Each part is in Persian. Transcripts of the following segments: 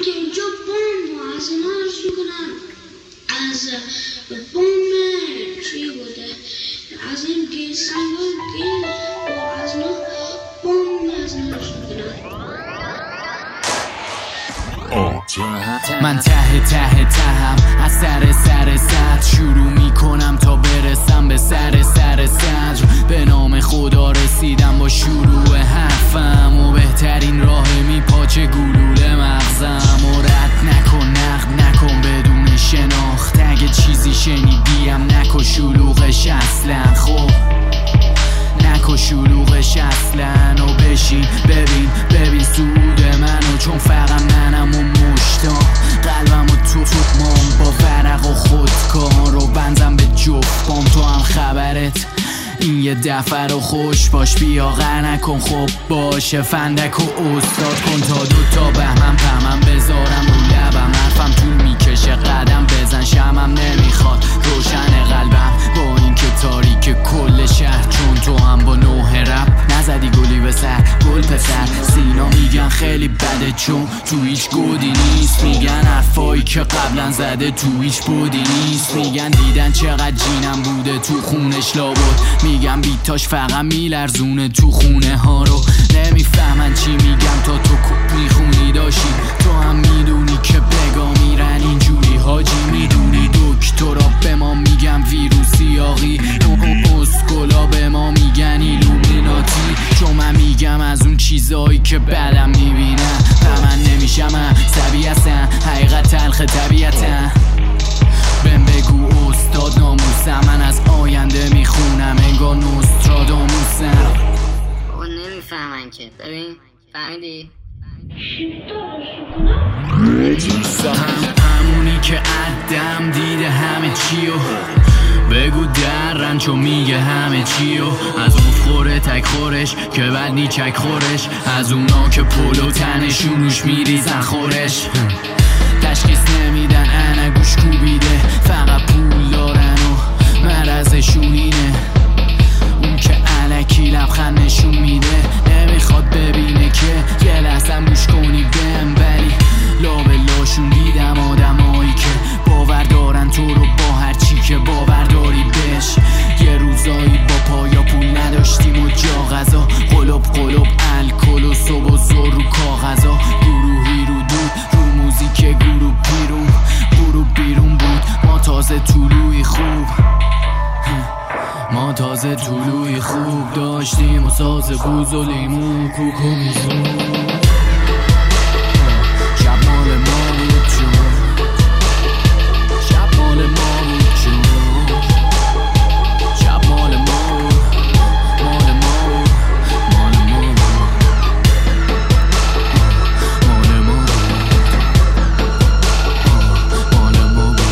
که اینجا بمب از اینا عرض میکنم از بمب چی بوده از این گل سنگان گل و از اینا بمب از اینا عرض میکنم. من تهم از سر شروع میکنم تا برسم به سر صدر. به نام خدا رسیدم با شروع حرفم و بهترین راه میپاچه گلوله مغزم. و رد نکن نقد نکن بدون شناخت، اگه چیزی شنیدیم نکن شلوغش اصلا. خب نکن شلوغش اصلا و بشین ببین سود منو، چون فقط منم و مشتاق قلبم و تومام با ورق و خودکار رو بنزم به جفت. تو هم خبرت این یه دفعه رو خوش باش، بیا غر نکن خب باشه فندک و استاد کن تا دوتا بهمن پمن بذارم رو لبم. حرفم طول میکشه قدم بزن شمم نمیخواد روشن قلبم با این که تاریک کل شهر، چون تو هم با نوه رپ نزدی گلی به سر گل پسر. سینا میگن خیلی بده چون تو هیچ گودی نیست، میگن حرفایی که قبلا زده تو هیچ بودی نیست. میگن دیدن چقدر جینم بوده تو خونش لابد، میگم بیتاش فقط میلرزونه تو خونه ها رو. نمیفهمن چی میگم تا تو میخونی داشتی، تو هم میدونی که بگا میرن اینجوری حاجی. میدونی دکترا به ما میگن ویروسی آقی، اسکولا به ما میگن ایلومیناتی، چون من میگم از اون چیزایی که بعدم میبینم و من نمیشم سبی هستن حقیقت تلخ طبیعتن. بهم بگو استاد ناموسم، من از آینده میخونم انگار نوستراداموسم. بابا نمیفهمن که ببین فهمیدی؟ همونی که عدم دیده همه چیو بگو درن چون میگه همه چیو. از اون خوره تک خورش که بعد نیچک خورش، از اونا که پلو تنشون روش میریزن خورش. تشخیص نمیدن انگوش کوبیده، فقط پول دارن و مرزشون اینه. اون که الکی لبخند نشون میده نمیخواد ببینه که یه لحظه گوش کنی بهم، ولی لابلاشون دیدم آدمایی که باور دارن تو رو با هر چی که باور داری بهش. یه روزایی با پایا پول نداشتیم و جا غذا، قلب الکل و صبح و زور رو کاغذا. گروهی رو دود رو موزیک گروه بیرون بود، ما تازه طلوعی خوب داشتیم و ساز بوز و لیمو کوک و میزون. شب مال ما بود چون شب مال ما بود چون شب مال ما بود مال ما بود مال ما بود مال ما بود مال ما بود.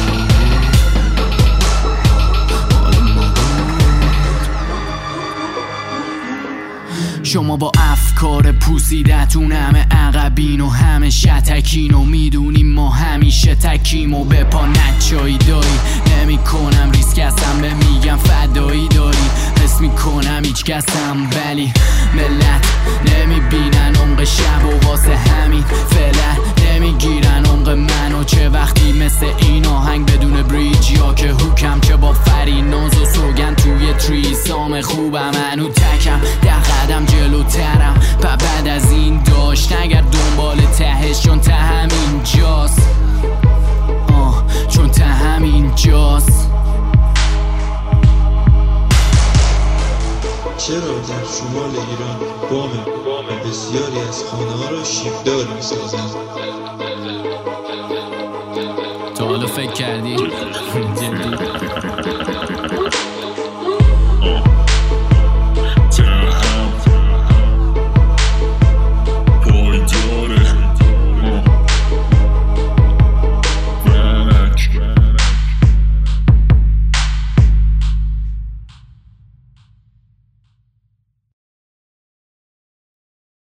شما با افکار پوسیدتون همه عقبین و همه شتکین و میدونیم ما همیشه تکیم و به پا نچایی داری. نمی کنم ریسک هستم به میگم فدایی داری، حس میکنم هیچ کسم ولی ملت نمیبینن عمق شب و واسه همین فعلا نمیگیرن عمق منو. چه وقتی مثل این آهنگ بدون بریج یا که هوکم که با فریناز و سوگن توی تریسام خوبم هنو تکم در قدم جلوترم و بعد از این داشت اگر دنبال تهش چون ته همین جاست چون ته همین جاست. چرا در شمال ایران بام بسیاری از خانه ها را شیبدار می سازند؟ تا حالا فکر کردی؟